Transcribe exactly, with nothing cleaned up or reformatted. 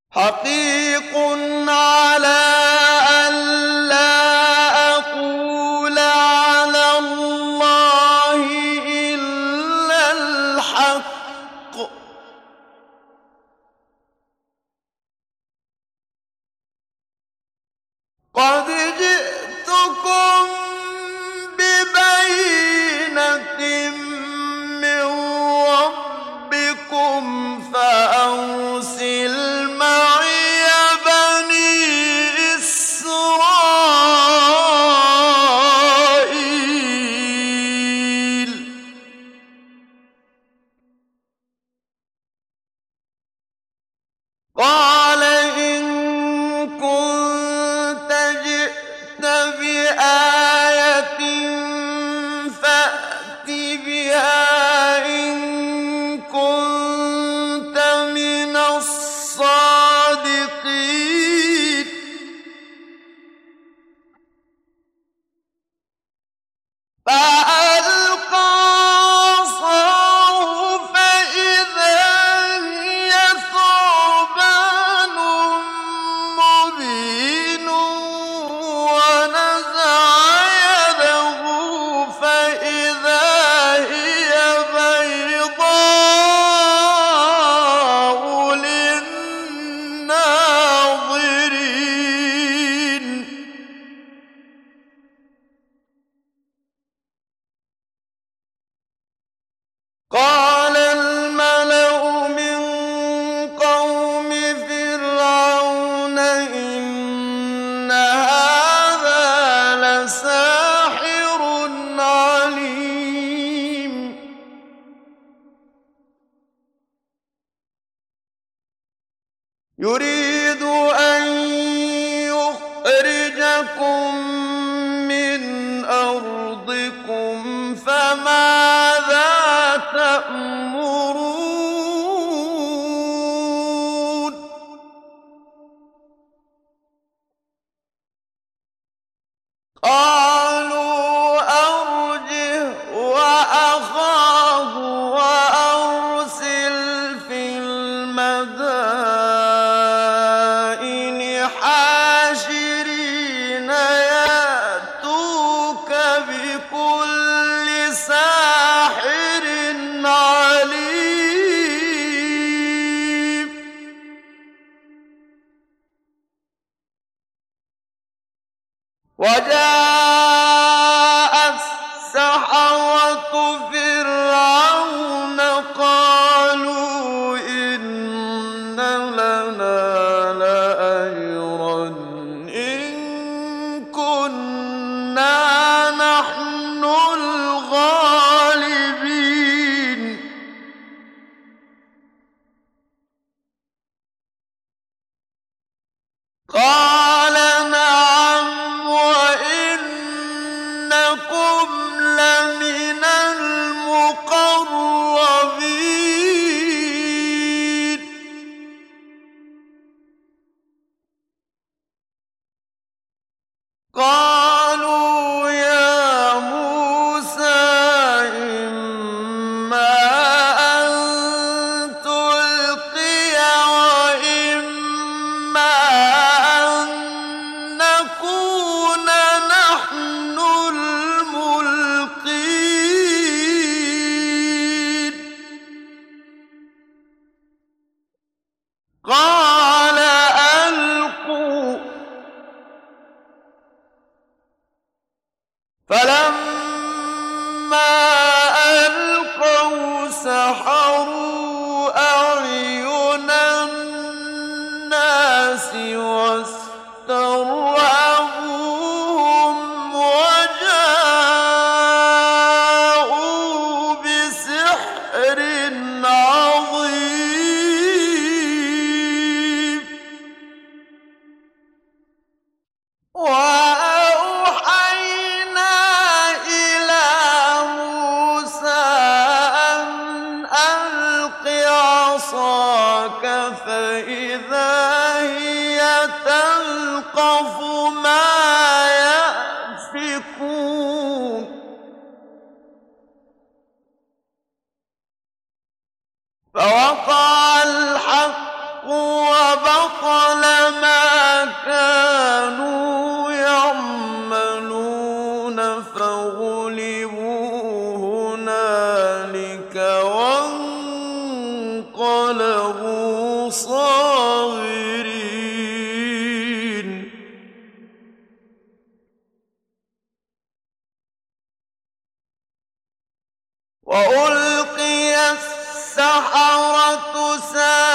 حقيق على أن لا أقول على الله إلا الحق قد جئتكم ببينة من ربكم فأرسل معي بني إسرائيل قال إن كنت جئت بآية فأت بها إن كنت من الصادقين فألقى عصاه فإذا هي ثعبان مبين ونزع يده فإذا هي بيضاء للناظرين قال الملأ من قوم فرعون إن هذا لساحر عليم يريد أن يخرجكم من أرضكم فماذا تأمرون قالوا أرجه وأخاه وأرسل في المدائن حاشرين يأتوك بكل ساحر عليم وجاء السحرة فرعون قالوا إن لنا لأجرا إن كنا نحن الغالبين قال نعم وإنكم لمن المقربين قالوا يا موسى إما أن تلقي وإما أن نكون نحن الملقين قال ألقوا فلما ألقوا سحروا أعين الناس واسترهبوهم وجاءوا بسحر عظيم وأوحينا إلى موسى أن ألق عصاك فإذا هي تلقف ما يأفكون فوقع الحق وبطل له صاغرين وألقي السحرة ساجدين